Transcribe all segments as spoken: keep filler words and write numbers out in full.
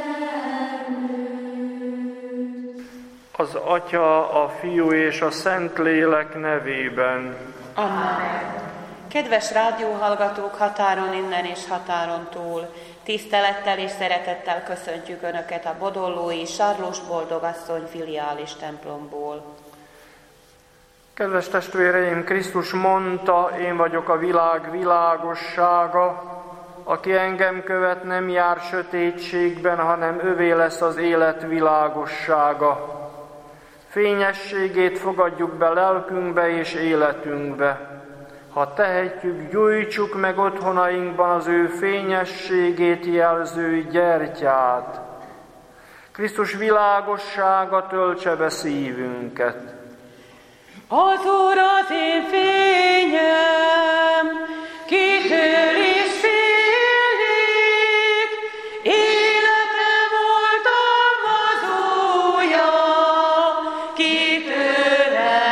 Az Atya, a Fiú és a Szentlélek nevében. Amen. Kedves rádióhallgatók határon innen és határon túl, tisztelettel és szeretettel köszöntjük Önöket a bodollói Sarlós Boldogasszony filiális templomból. Kedves testvéreim, Krisztus mondta, én vagyok a világ világossága, aki engem követ, nem jár sötétségben, hanem övé lesz az élet világossága. Fényességét fogadjuk be lelkünkbe és életünkbe. Ha tehetjük, gyújtsuk meg otthonainkban az ő fényességét jelző gyertyát. Krisztus világossága töltse be szívünket. Az Úr az én fényem, kitől is félik, életem oltalmazója, kitől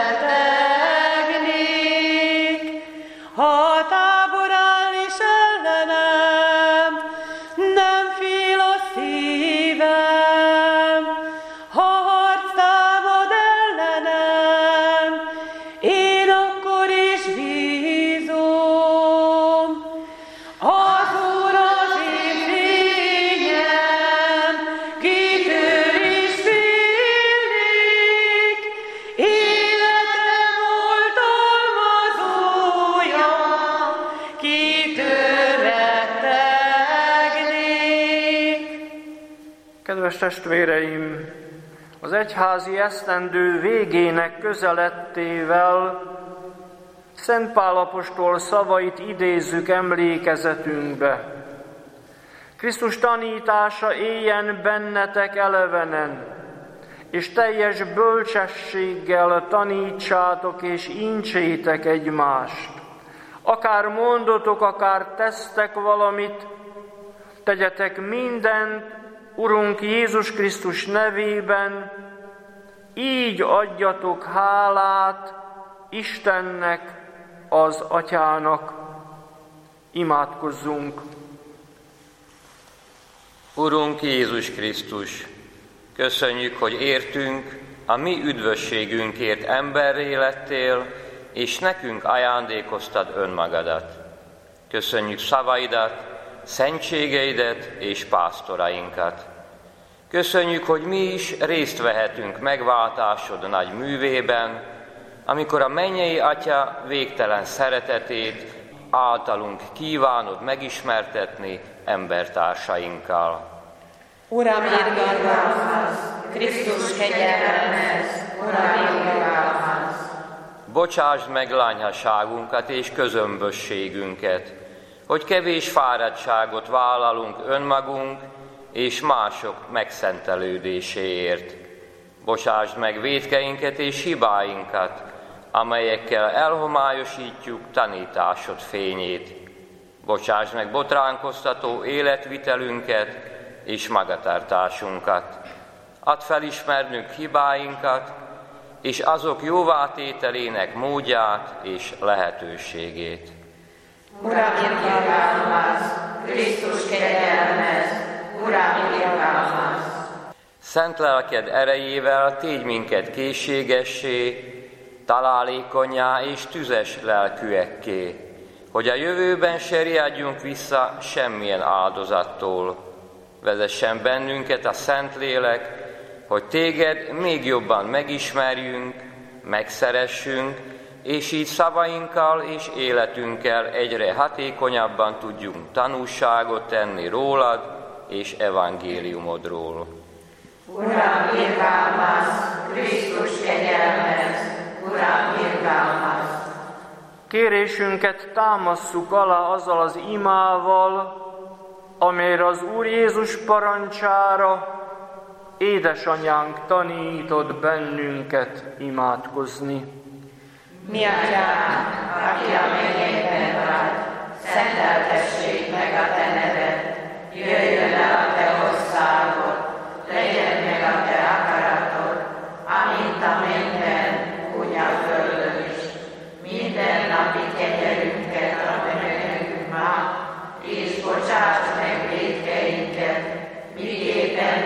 rettegnék. Ha tábor áll is ellenem, nem fél a szívem, ha harc támad ellenem, én akkor is bízom. Az Úr az én fényem, kitől is félik, életem oltalmazója, kitől rettegnék. Kedves testvéreim, az egyházi esztendő végének közeledtével Szent Pál apostol szavait idézzük emlékezetünkbe. Krisztus tanítása éljen bennetek elevenen, és teljes bölcsességgel tanítsátok és incsétek egymást. Akár mondotok, akár tesztek valamit, tegyetek mindent Urunk Jézus Krisztus nevében, így adjatok hálát Istennek, az Atyának. Imádkozzunk! Urunk Jézus Krisztus, köszönjük, hogy értünk, a mi üdvösségünkért emberré lettél, és nekünk ajándékoztad önmagadat. Köszönjük szavaidat, szentségeidet és pásztorainkat. Köszönjük, hogy mi is részt vehetünk megváltásod nagy művében, amikor a mennyei Atya végtelen szeretetét általunk kívánod megismertetni embertársainkkal. Uram, irgalmaz, Krisztus kegyelmez, Uram, irgalmaz. Bocsásd meg lányhaságunkat és közömbösségünket, hogy kevés fáradtságot vállalunk önmagunk és mások megszentelődéséért. Bocsásd meg vétkeinket és hibáinkat, amelyekkel elhomályosítjuk tanításod fényét. Bocsásd meg botránkoztató életvitelünket és magatartásunkat. Add felismernünk hibáinkat, és azok jóvátételének módját és lehetőségét. Uram, irgalmaz, Krisztus kegyelmez, Uram, irgalmaz. Szent lelked erejével tégy minket készségessé, találékonyá és tüzes lelkűekké, hogy a jövőben se riadjunk vissza semmilyen áldozattól. Vezessen bennünket a Szentlélek, hogy téged még jobban megismerjünk, megszeressünk, és így szavainkkal és életünkkel egyre hatékonyabban tudjunk tanúságot tenni rólad és evangéliumodról. Uram, irgalmaz, Krisztus kegyelmez, Uram, irgalmaz. Kérésünket támasszuk alá azzal az imával, amelyre az Úr Jézus parancsára édesanyánk tanított bennünket imádkozni. Mi atyánk, aki a mennyekben vagy, szenteltessék meg a te neved, jöjjön el a te országod, legyen meg a te akaratod, amint a mennyben, úgy a földön is. Minden napi kenyerünket add meg nekünk ma, és bocsáss meg vétkeinket, miképpen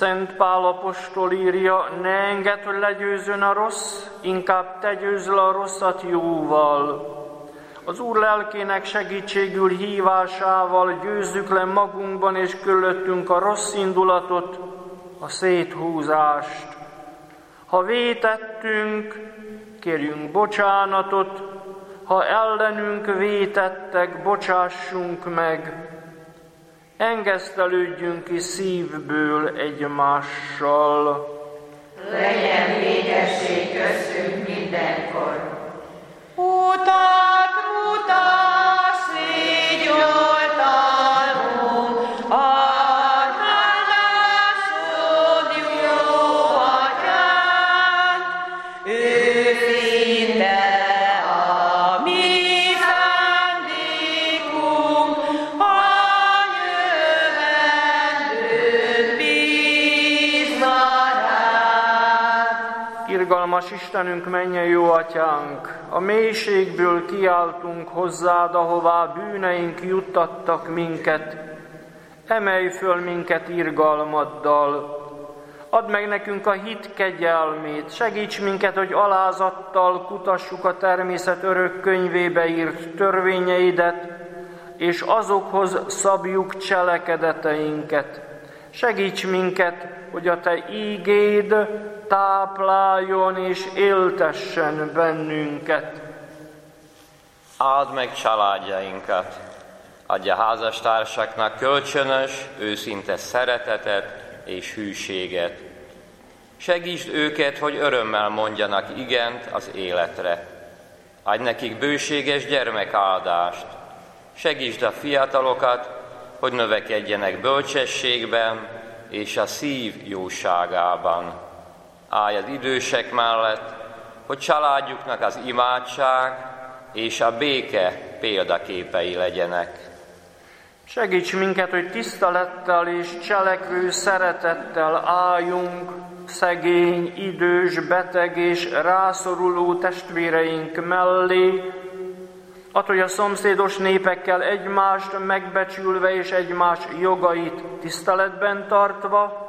Szent Pál apostol írja, ne engedd, hogy legyőzön a rossz, inkább te győzd le a rosszat jóval. Az Úr lelkének segítségül hívásával győzzük le magunkban és körülöttünk a rossz indulatot, a széthúzást. Ha vétettünk, kérjünk bocsánatot, ha ellenünk vétettek, bocsássunk meg. Engesztelődjünk ki szívből egymással. Legyen végesség köztünk mindenkor. Utat mutass, légy oltalmunk, add hálásod, jó atyánk, őszinte a mi szándékunk, a jövendőt bízva rád. Irgalmas Istenünk, mennyei jó atyánk, a mélységből kiáltunk hozzád, ahová bűneink juttattak minket. Emelj föl minket irgalmaddal. Add meg nekünk a hit kegyelmét, segíts minket, hogy alázattal kutassuk a természet örök könyvébe írt törvényeidet, és azokhoz szabjuk cselekedeteinket. Segíts minket, hogy a te ígéd tápláljon és éltessen bennünket. Áld meg családjainkat, adja házastársaknak kölcsönös, őszinte szeretetet és hűséget. Segítsd őket, hogy örömmel mondjanak igent az életre. Adj nekik bőséges gyermekáldást. Segítsd a fiatalokat, hogy növekedjenek bölcsességben és a szív jóságában. Állj az idősek mellett, hogy családjuknak az imádság és a béke példaképei legyenek. Segíts minket, hogy tisztelettel és cselekvő szeretettel álljunk szegény, idős, beteg és rászoruló testvéreink mellé, add, hogy a szomszédos népekkel egymást megbecsülve és egymás jogait tiszteletben tartva,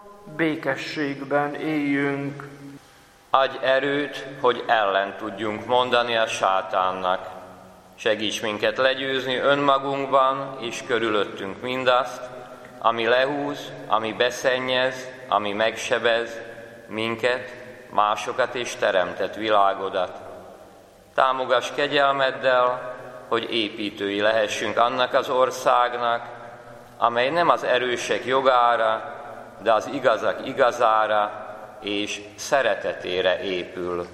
békességben éljünk. Adj erőt, hogy ellen tudjunk mondani a sátánnak. Segíts minket legyőzni önmagunkban és körülöttünk mindazt, ami lehúz, ami beszennyez, ami megsebez minket, másokat és teremtett világodat. Támogass kegyelmeddel, hogy építői lehessünk annak az országnak, amely nem az erősek jogára, de az igazak igazára és szeretetére épül.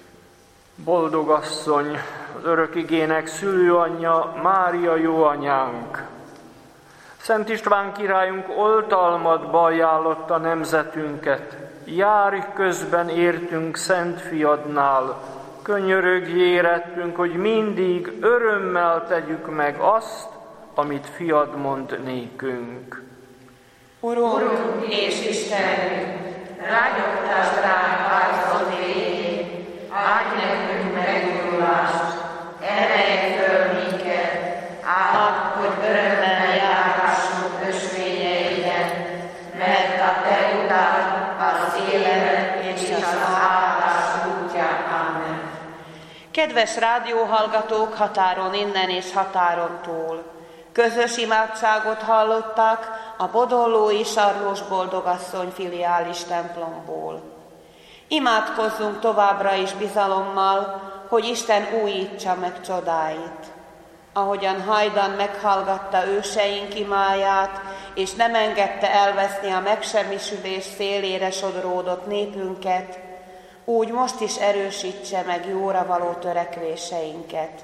Boldog asszony, az örök igének szülőanyja, Mária jó anyánk! Szent István királyunk oltalmadba ajánlotta nemzetünket. Járj közben értünk Szent Fiadnál, könyörögj érettünk, hogy mindig örömmel tegyük meg azt, amit Fiad mond nékünk. Urunk, Urunk és Istenünk, rágyogtás ránk áldozat végén, adj nekünk megújulást, emelj föl minket, áld, hogy örömmel járhassunk ösvényeiden, mert a te utád az élet és az áldás útján. Amen. kedves rádióhallgatók határon innen és határon túl! Közös imádságot hallottak a Bodollói Sarlós Boldogasszony filiális templomból. Imádkozzunk továbbra is bizalommal, hogy Isten újítsa meg csodáit. Ahogyan hajdan meghallgatta őseink imáját, és nem engedte elveszni a megsemmisülés szélére sodródott népünket, úgy most is erősítse meg jóra való törekvéseinket.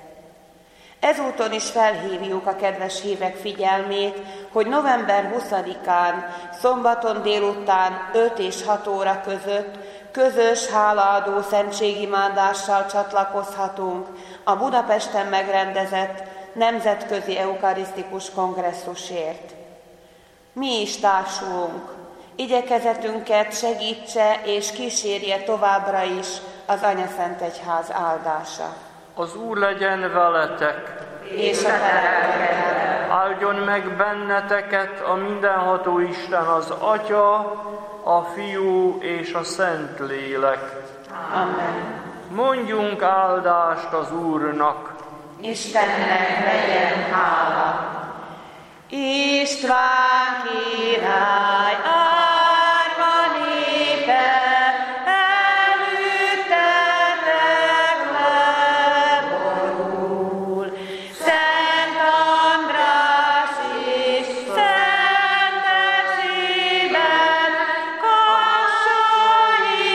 Ezúton is felhívjuk a kedves hívek figyelmét, hogy november huszadikán, szombaton délután öt és hat óra között közös hálaadó szentségimádással csatlakozhatunk a Budapesten megrendezett nemzetközi eukarisztikus kongresszusért. Mi is társulunk, igyekezetünket segítse és kísérje továbbra is az Anyaszentegyház áldása. Az Úr legyen veletek! És a te Áldjon meg benneteket a mindenható Isten, az Atya, a Fiú és a Szentlélek. Amen. Mondjunk áldást az Úrnak. Istennek legyen hála. István király, árva népe, előttetek leborul. Szent András is szentesében, kassai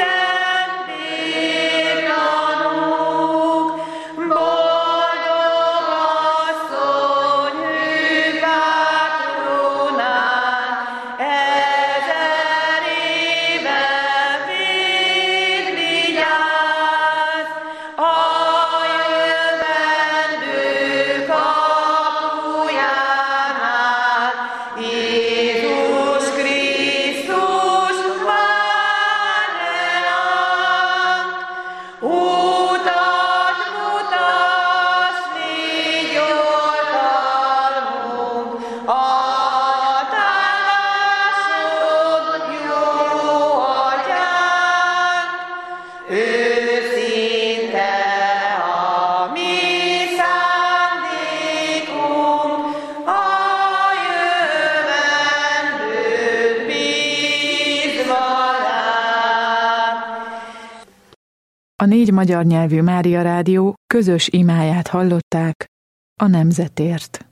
szentélytanúk, boldog asszony, hűpátronán, ezer éve véd vigyáz, a jövendő kapujánál, Jézus Krisztus vár ránk. Utat mutass, légy oltalmunk, a támaszod jó atyánk. Őszinte a mi szándékunk, a jövendőt bízva ránk. A négy magyar nyelvű Mária Rádió közös imáját hallották a nemzetért.